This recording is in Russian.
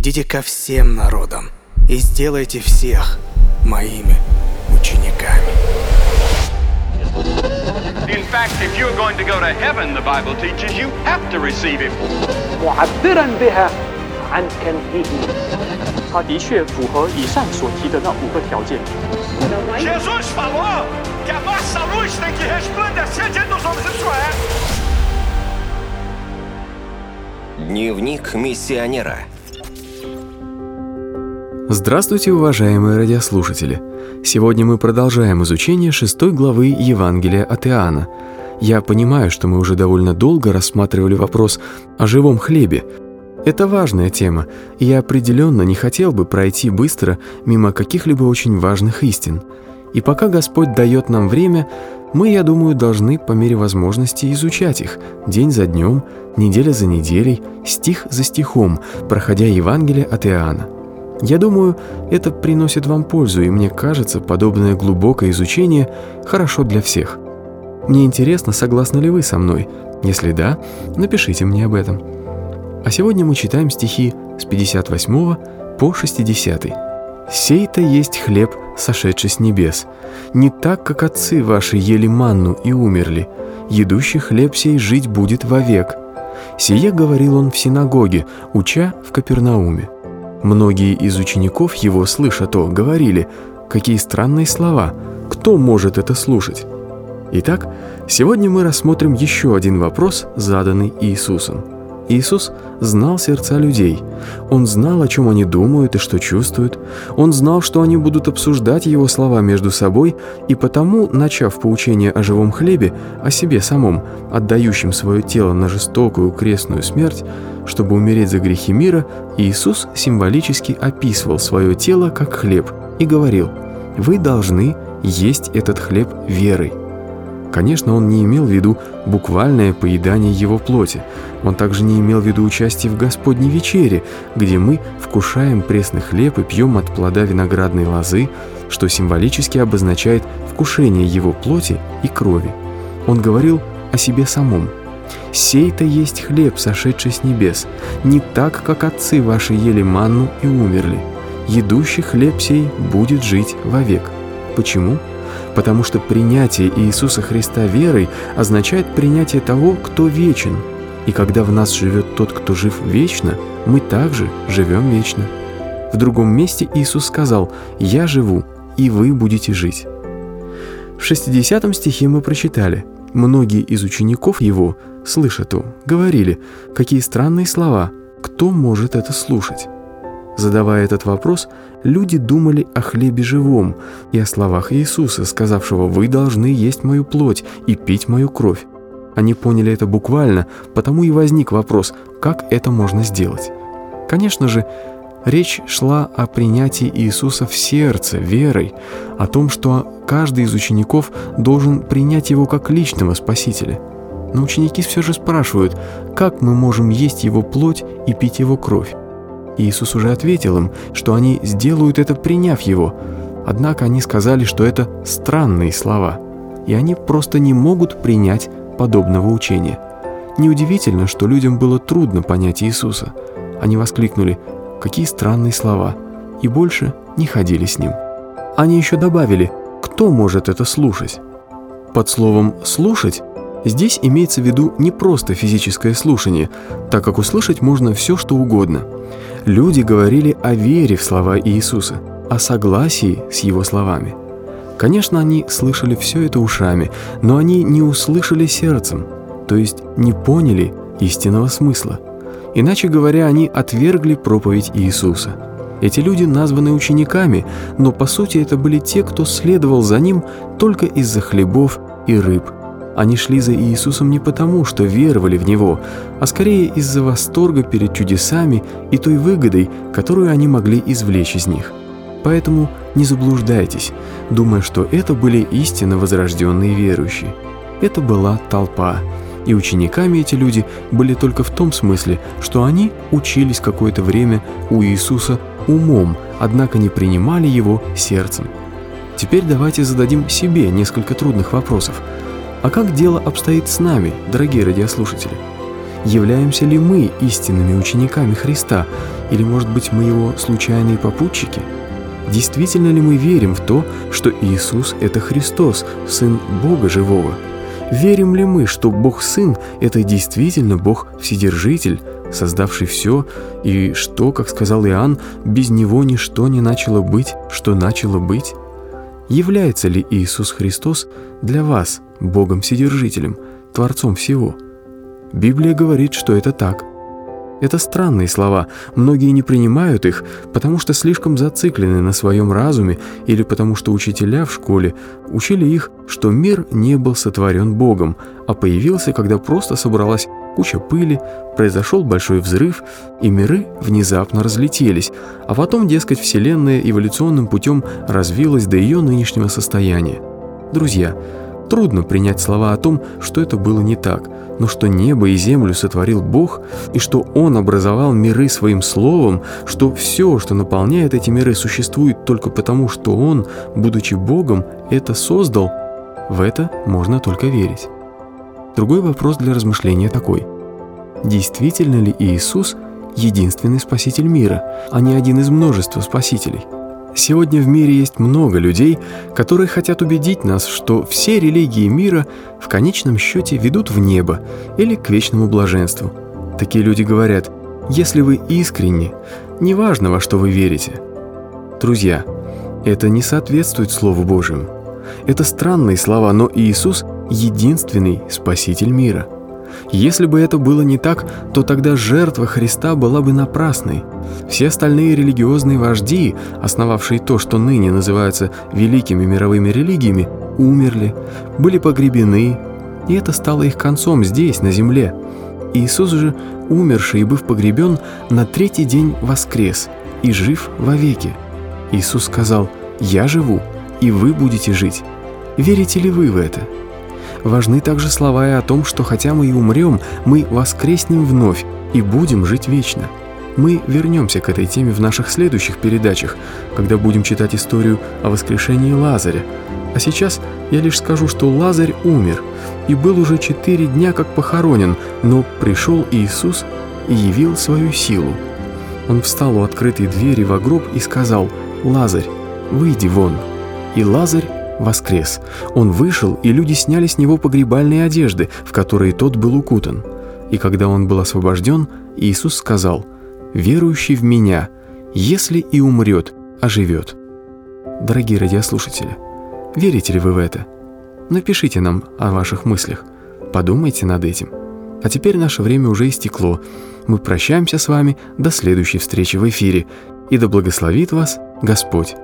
идите ко всем народам и сделайте всех моими учениками. In fact, if you're going to go to heaven, the Bible teaches you have to receive him. معبرا بها عن كنهه. 它的确符合以上所提的那5个条件。 Jesus falou que a nossa luz tem que resplandecer diante dos homens, isso é. Дневник миссионера. Здравствуйте, уважаемые радиослушатели! Сегодня мы продолжаем изучение 6 главы Евангелия от Иоанна. Я понимаю, что мы уже довольно долго рассматривали вопрос о живом хлебе. Это важная тема, и я определенно не хотел бы пройти быстро мимо каких-либо очень важных истин. И пока Господь дает нам время, мы, я думаю, должны по мере возможности изучать их день за днем, неделя за неделей, стих за стихом, проходя Евангелие от Иоанна. Я думаю, это приносит вам пользу, и мне кажется, подобное глубокое изучение хорошо для всех. Мне интересно, согласны ли вы со мной? Если да, напишите мне об этом. А сегодня мы читаем стихи с 58 по 60. «Сей-то есть хлеб, сошедший с небес. Не так, как отцы ваши ели манну и умерли. Едущий хлеб сей жить будет вовек. Сие говорил он в синагоге, уча в Капернауме. Многие из учеников его, слыша то, говорили: какие странные слова, кто может это слушать?» Итак, сегодня мы рассмотрим еще один вопрос, заданный Иисусом. Иисус знал сердца людей. Он знал, о чем они думают и что чувствуют. Он знал, что они будут обсуждать его слова между собой, и потому, начав поучение о живом хлебе, о себе самом, отдающем свое тело на жестокую крестную смерть, чтобы умереть за грехи мира, Иисус символически описывал свое тело как хлеб и говорил: «Вы должны есть этот хлеб верой». Конечно, он не имел в виду буквальное поедание его плоти. Он также не имел в виду участие в Господней вечере, где мы вкушаем пресный хлеб и пьем от плода виноградной лозы, что символически обозначает вкушение его плоти и крови. Он говорил о себе самом. «Сей-то есть хлеб, сошедший с небес, не так, как отцы ваши ели манну и умерли. Едущий хлеб сей будет жить вовек». Почему? Потому что принятие Иисуса Христа верой означает принятие того, кто вечен. И когда в нас живет тот, кто жив вечно, мы также живем вечно. В другом месте Иисус сказал: «Я живу, и вы будете жить». В 60 стихе мы прочитали: «Многие из учеников его, слыша то, говорили: какие странные слова, кто может это слушать?» Задавая этот вопрос, люди думали о хлебе живом и о словах Иисуса, сказавшего: «Вы должны есть мою плоть и пить мою кровь». Они поняли это буквально, потому и возник вопрос, как это можно сделать. Конечно же, речь шла о принятии Иисуса в сердце, верой, о том, что каждый из учеников должен принять его как личного Спасителя. Но ученики все же спрашивают, как мы можем есть его плоть и пить его кровь? Иисус уже ответил им, что они сделают это, приняв его. Однако они сказали, что это странные слова, и они просто не могут принять подобного учения. Неудивительно, что людям было трудно понять Иисуса. Они воскликнули: «Какие странные слова!» и больше не ходили с Ним. Они еще добавили: «Кто может это слушать?» Под словом «слушать» здесь имеется в виду не просто физическое слушание, так как услышать можно все, что угодно. Люди говорили о вере в слова Иисуса, о согласии с Его словами. Конечно, они слышали все это ушами, но они не услышали сердцем, то есть не поняли истинного смысла. Иначе говоря, они отвергли проповедь Иисуса. Эти люди названы учениками, но по сути это были те, кто следовал за Ним только из-за хлебов и рыб. Они шли за Иисусом не потому, что веровали в Него, а скорее из-за восторга перед чудесами и той выгодой, которую они могли извлечь из них. Поэтому не заблуждайтесь, думая, что это были истинно возрожденные верующие. Это была толпа, и учениками эти люди были только в том смысле, что они учились какое-то время у Иисуса умом, однако не принимали Его сердцем. Теперь давайте зададим себе несколько трудных вопросов. А как дело обстоит с нами, дорогие радиослушатели? Являемся ли мы истинными учениками Христа, или, может быть, мы его случайные попутчики? Действительно ли мы верим в то, что Иисус – это Христос, Сын Бога Живого? Верим ли мы, что Бог Сын – это действительно Бог Вседержитель, создавший все, и что, как сказал Иоанн, без Него ничто не начало быть, что начало быть? Является ли Иисус Христос для вас Богом Вседержителем, Творцом всего? Библия говорит, что это так. Это странные слова, многие не принимают их, потому что слишком зациклены на своем разуме или потому что учителя в школе учили их, что мир не был сотворен Богом, а появился, когда просто собралась куча пыли, произошел большой взрыв, и миры внезапно разлетелись, а потом, дескать, Вселенная эволюционным путем развилась до ее нынешнего состояния. Друзья, трудно принять слова о том, что это было не так, но что небо и землю сотворил Бог, и что Он образовал миры Своим Словом, что все, что наполняет эти миры, существует только потому, что Он, будучи Богом, это создал, в это можно только верить. Другой вопрос для размышления такой: действительно ли Иисус единственный Спаситель мира, а не один из множества Спасителей? Сегодня в мире есть много людей, которые хотят убедить нас, что все религии мира в конечном счете ведут в небо или к вечному блаженству. Такие люди говорят: если вы искренни, неважно, во что вы верите. Друзья, это не соответствует Слову Божьему. Это странные слова, но Иисус – единственный Спаситель мира. Если бы это было не так, то тогда жертва Христа была бы напрасной. Все остальные религиозные вожди, основавшие то, что ныне называется великими мировыми религиями, умерли, были погребены, и это стало их концом здесь, на земле. Иисус же, умерший и быв погребен, на третий день воскрес и жив вовеки. Иисус сказал: «Я живу, и вы будете жить». Верите ли вы в это? Важны также слова и о том, что хотя мы и умрем, мы воскреснем вновь и будем жить вечно. Мы вернемся к этой теме в наших следующих передачах, когда будем читать историю о воскрешении Лазаря. А сейчас я лишь скажу, что Лазарь умер и был уже 4 дня как похоронен, но пришел Иисус и явил свою силу. Он встал у открытой двери во гроб и сказал: «Лазарь, выйди вон». И Лазарь воскрес. Он вышел, и люди сняли с него погребальные одежды, в которые тот был укутан. И когда он был освобожден, Иисус сказал: «Верующий в Меня, если и умрет, оживет». Дорогие радиослушатели, верите ли вы в это? Напишите нам о ваших мыслях. Подумайте над этим. А теперь наше время уже истекло. Мы прощаемся с вами до следующей встречи в эфире. И да благословит вас Господь.